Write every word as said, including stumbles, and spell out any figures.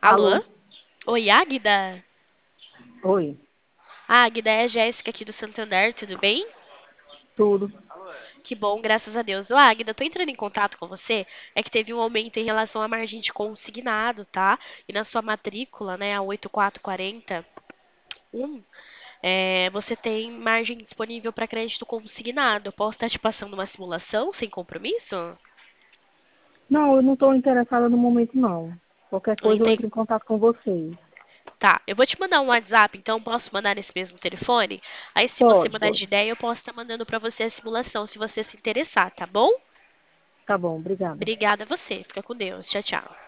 Alô? Alô? Oi, Águida? Oi, Águida, é a Jéssica aqui do Santander, tudo bem? tudo. Que bom, graças a Deus. Ô, Águida, tô entrando em contato com você, é que teve um aumento em relação à margem de consignado, tá? E na sua matrícula, né, a oito quatro quatro um, é, você tem margem disponível para crédito consignado. Eu posso estar te passando uma simulação sem compromisso? Não, eu não estou interessada no momento, não. Qualquer coisa eu Entendi. entro em contato com vocês. Tá, eu vou te mandar um WhatsApp, então posso mandar nesse mesmo telefone? Aí, se você Pode, mudar pode. de ideia, eu posso estar mandando para você a simulação, se você se interessar, tá bom? Tá bom, obrigada. Obrigada a você. Fica com Deus. Tchau, tchau.